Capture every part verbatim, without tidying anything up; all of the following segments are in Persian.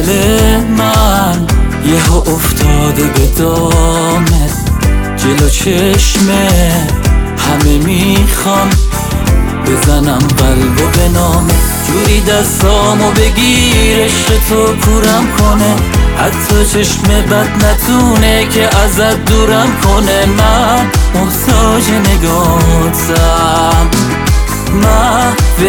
دل من یهو افتاده به دامت، جلو چشمه همه میخوام بزنم قلبو به نامه، جوری دستامو بگیر عشق تو کورم کنه، حتی چشم بد نتونه که ازت دورم کنه. من محتاج نگاهتم، محو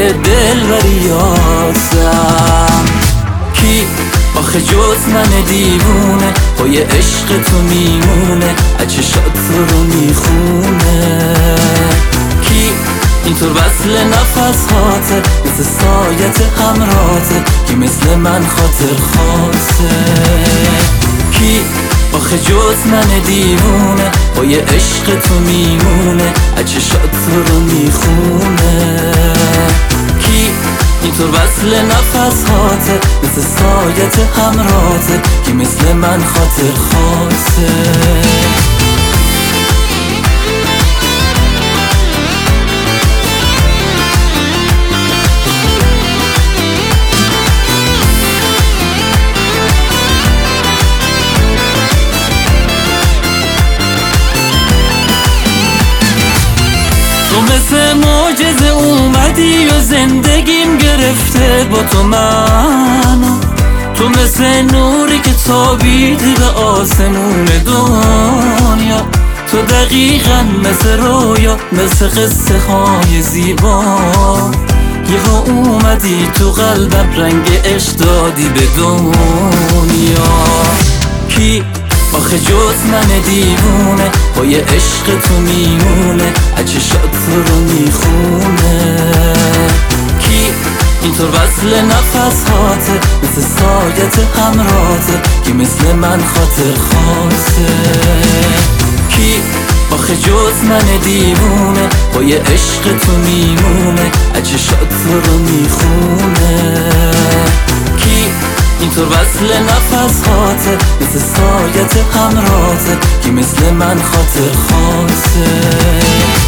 دلبریاتم، کی آخه جز من دیوونه پای عشق تو میمونه، چشات تو رو میخونه، کی اینطور وصل نفس هاته مثل سایت همراته، کی مثل من خاطر خاصه، کی آخه جز من دیوونه پای عشق تو میمونه، چشات تو رو میخونه، کی اینطور وصل نفس هاته مثل سایت همراته، کی مثل من خاطر خاصه. تو مثل معجزه اومدی و زندگیم گرفته با تو منو، تو مثل نوری که تابیدی به آسمون دنیا، تو دقیقا مثل رویا، مثل قصه های زیبا، یهو اومدی تو قلبم رنگ عشق دادی به دنیا، کی آخه جز من دیوونه پای عشق تو میمونه، چشات تو رو میخونه، کی اینطور وصل نفس هاته مثل سایت همراته، کی مثل من خاطر خاصه، کی آخه جز من دیوونه پای عشق تو میمونه، چشات تو رو میخونه، کی اینطور وصل نفس هاته مثل سایت همراته، کی مثل من خاطر خاصه.